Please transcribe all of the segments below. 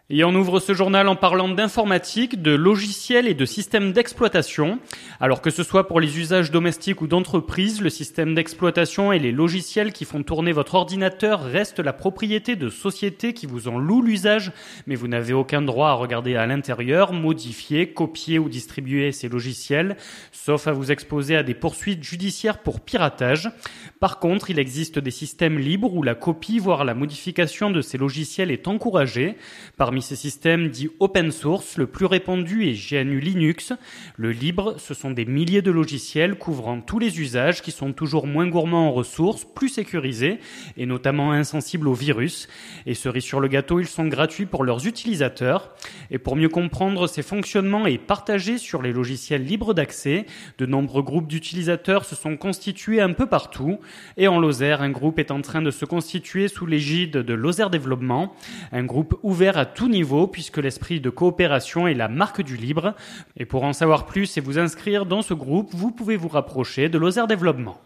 Et on ouvre ce journal en parlant d'informatique, de logiciels et de systèmes d'exploitation. Alors que ce soit pour les usages domestiques ou d'entreprise, le système d'exploitation et les logiciels qui font tourner votre ordinateur restent la propriété de sociétés qui vous en louent l'usage, mais vous n'avez aucun droit à regarder à l'intérieur, modifier, copier ou distribuer ces logiciels, sauf à vous exposer à des poursuites judiciaires pour piratage. Par contre, il existe des systèmes libres où la copie, voire la modification de ces logiciels est encouragée. Parmi ces systèmes dits open source, le plus répandu est GNU Linux. Le libre, ce sont des milliers de logiciels couvrant tous les usages qui sont toujours moins gourmands en ressources, plus sécurisés et notamment insensibles aux virus. Et cerise sur le gâteau, ils sont gratuits pour leurs utilisateurs. Et pour mieux comprendre ces fonctionnements et partager sur les logiciels libres d'accès, de nombreux groupes d'utilisateurs se sont constitués un peu partout. Et en Lozère, un groupe est en train de se constituer sous l'égide de Lozère Développement, un groupe ouvert à tout niveau puisque l'esprit de coopération est la marque du libre. Et pour en savoir plus et vous inscrire dans ce groupe, vous pouvez vous rapprocher de Lozère Développement.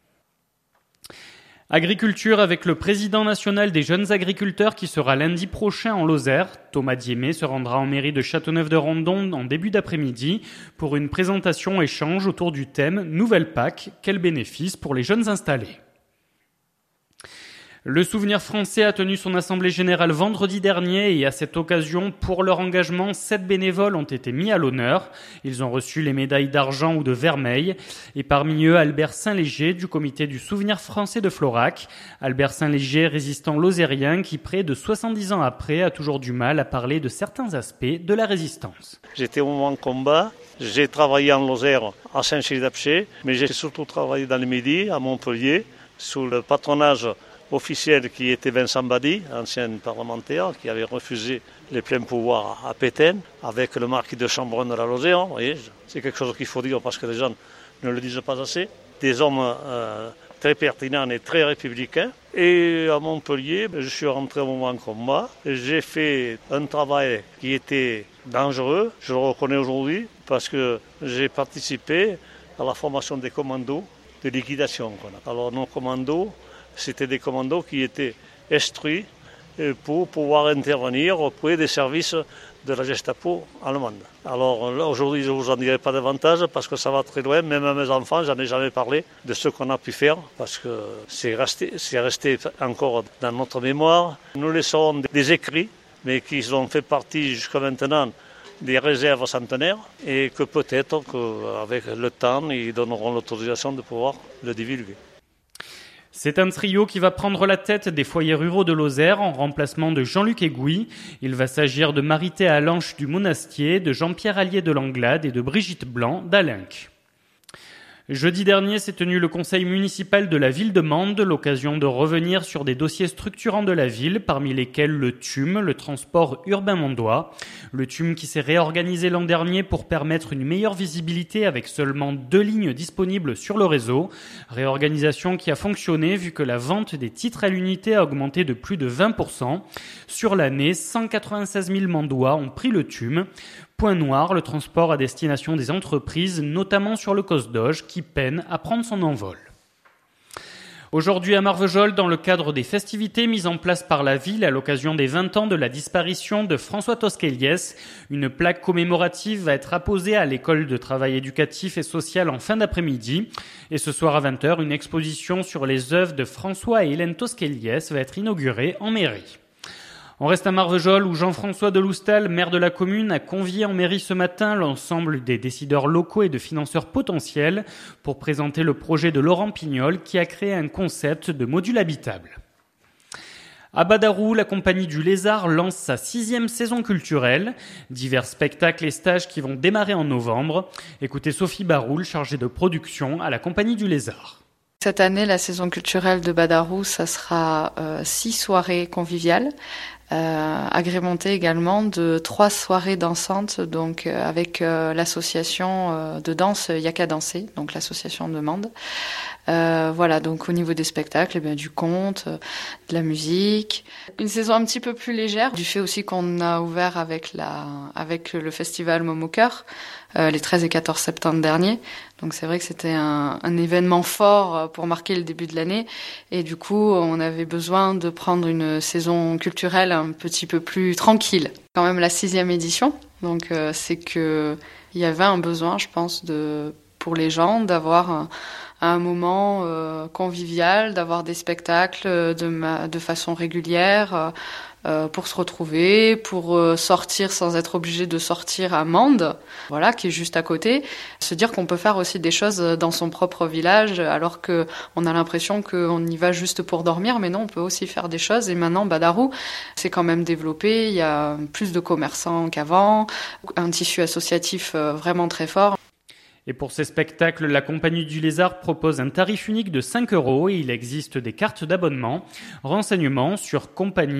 Agriculture avec le président national des jeunes agriculteurs qui sera lundi prochain en Lozère. Thomas Diémé se rendra en mairie de Châteauneuf-de-Randon en début d'après-midi pour une présentation-échange autour du thème « Nouvelle PAC, quels bénéfices pour les jeunes installés ?» Le Souvenir français a tenu son assemblée générale vendredi dernier et à cette occasion, pour leur engagement, 7 bénévoles ont été mis à l'honneur. Ils ont reçu les médailles d'argent ou de vermeil et parmi eux Albert Saint-Léger du comité du Souvenir français de Florac. Albert Saint-Léger, résistant lozérien qui, près de 70 ans après, a toujours du mal à parler de certains aspects de la résistance. J'étais au moment de combat, j'ai travaillé en Lozère à Saint-Chély-d'Apcher, mais j'ai surtout travaillé dans le Midi, à Montpellier, sous le patronage officiel qui était Vincent Badi, ancien parlementaire, qui avait refusé les pleins pouvoirs à Pétain, avec le marquis de Chambron de la Lozère. Vous voyez, c'est quelque chose qu'il faut dire parce que les gens ne le disent pas assez. Des hommes très pertinents et très républicains. Et à Montpellier, je suis rentré au moment de combat. J'ai fait un travail qui était dangereux, je le reconnais aujourd'hui, parce que j'ai participé à la formation des commandos de liquidation. Alors nos commandos, c'était des commandos qui étaient instruits pour pouvoir intervenir auprès des services de la Gestapo allemande. Alors là, aujourd'hui, je ne vous en dirai pas davantage parce que ça va très loin. Même à mes enfants, j'en ai jamais parlé de ce qu'on a pu faire parce que c'est resté encore dans notre mémoire. Nous laissons des écrits, mais qui ont fait partie jusqu'à maintenant des réserves centenaires et que peut-être qu'avec le temps, ils donneront l'autorisation de pouvoir le divulguer. C'est un trio qui va prendre la tête des foyers ruraux de Lozère en remplacement de Jean-Luc Égouy. Il va s'agir de Marité Alanche du Monastier, de Jean-Pierre Allier de Langlade et de Brigitte Blanc d'Alinck. Jeudi dernier s'est tenu le conseil municipal de la ville de Mende, l'occasion de revenir sur des dossiers structurants de la ville, parmi lesquels le TUM, le transport urbain mondois. Le TUM qui s'est réorganisé l'an dernier pour permettre une meilleure visibilité avec seulement 2 lignes disponibles sur le réseau. Réorganisation qui a fonctionné vu que la vente des titres à l'unité a augmenté de plus de 20%. Sur l'année, 196 000 Mandois ont pris le TUM. Point noir, le transport à destination des entreprises, notamment sur le Cosdoge, qui peine à prendre son envol. Aujourd'hui à Marvejols, dans le cadre des festivités mises en place par la ville à l'occasion des 20 ans de la disparition de François Tosqueliès, une plaque commémorative va être apposée à l'école de travail éducatif et social en fin d'après-midi. Et ce soir à 20h, une exposition sur les œuvres de François et Hélène Tosqueliès va être inaugurée en mairie. On reste à Marvejols où Jean-François Deloustal, maire de la commune, a convié en mairie ce matin l'ensemble des décideurs locaux et de financeurs potentiels pour présenter le projet de Laurent Pignol qui a créé un concept de module habitable. À Badarou, la compagnie du Lézard lance sa 6e saison culturelle. Divers spectacles et stages qui vont démarrer en novembre. Écoutez Sophie Baroul, chargée de production à la compagnie du Lézard. Cette année, la saison culturelle de Badarou, ça sera 6 soirées conviviales, agrémentées également de 3 soirées dansantes, donc avec l'association de danse Yaka Danser, donc l'association de Mende. Voilà, donc au niveau des spectacles, eh bien, du conte, de la musique. Une saison un petit peu plus légère, du fait aussi qu'on a ouvert avec le festival Momoker, les 13 et 14 septembre dernier. Donc c'est vrai que c'était un événement fort pour marquer le début de l'année. Et du coup, on avait besoin de prendre une saison culturelle un petit peu plus tranquille. Quand même la 6e édition, donc c'est que il y avait un besoin, je pense, pour les gens d'avoir un moment convivial, d'avoir des spectacles de façon régulière. Pour se retrouver, pour sortir sans être obligé de sortir à Mende, voilà, qui est juste à côté. Se dire qu'on peut faire aussi des choses dans son propre village, alors que on a l'impression qu'on y va juste pour dormir, mais non, on peut aussi faire des choses. Et maintenant, Badarou, c'est quand même développé. Il y a plus de commerçants qu'avant, un tissu associatif vraiment très fort. Et pour ces spectacles, la Compagnie du Lézard propose un tarif unique de 5 € et il existe des cartes d'abonnement. Renseignements sur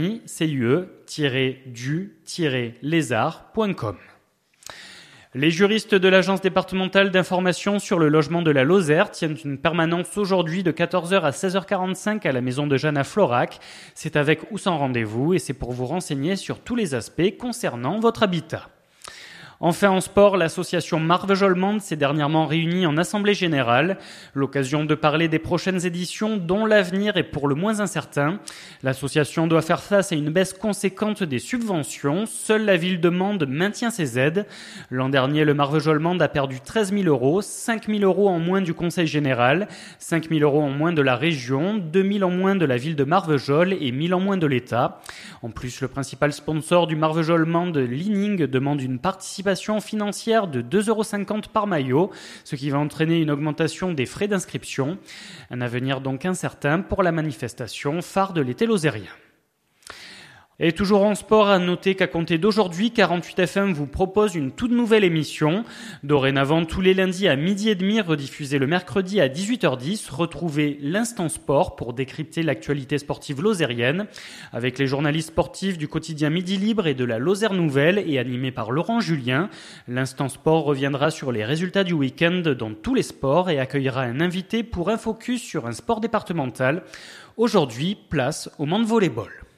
compagnie-du-lézard.com. Les juristes de l'Agence départementale d'information sur le logement de la Lozère tiennent une permanence aujourd'hui de 14h à 16h45 à la maison de Jeanne à Florac. C'est avec ou sans rendez-vous et c'est pour vous renseigner sur tous les aspects concernant votre habitat. Enfin, en sport, l'association Marvejols-Mende s'est dernièrement réunie en assemblée générale. L'occasion de parler des prochaines éditions dont l'avenir est pour le moins incertain. L'association doit faire face à une baisse conséquente des subventions. Seule la ville de Mende maintient ses aides. L'an dernier, le Marvejols-Mende a perdu 13 000 €, 5 000 € en moins du conseil général, 5 000 € en moins de la région, 2 000 en moins de la ville de Marvejols et 1 000 en moins de l'État. En plus, le principal sponsor du Marvejols-Mende, Lining, demande une participation financière de 2,50 € par maillot, ce qui va entraîner une augmentation des frais d'inscription. Un avenir donc incertain pour la manifestation phare de l'été lozérien. Et toujours en sport, à noter qu'à compter d'aujourd'hui, 48 FM vous propose une toute nouvelle émission. Dorénavant, tous les lundis à 12h30, rediffusé le mercredi à 18h10, retrouvez l'Instant Sport pour décrypter l'actualité sportive lozérienne, avec les journalistes sportifs du quotidien Midi Libre et de la Lozère Nouvelle et animé par Laurent Julien. L'Instant Sport reviendra sur les résultats du week-end dans tous les sports et accueillera un invité pour un focus sur un sport départemental. Aujourd'hui, place au Mende Volleyball.